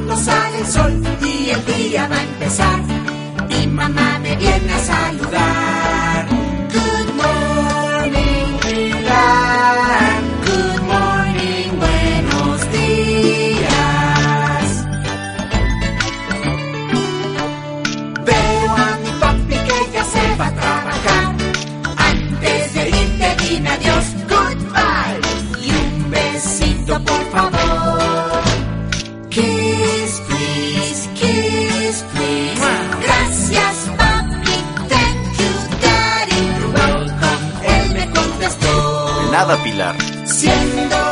cuando sale el sol y el día va a empezar. Mi mamá me viene a saludar. Good morning, Pilar. Good morning, buenos días. Veo a mi papi que ya se va a trabajar. Antes de irte dime adiós, goodbye. Y un besito por favor. Kiss, please, kiss, please. Gracias, papi, thank you, daddy. You're welcome, él me contestó. De nada, Pilar. Siendo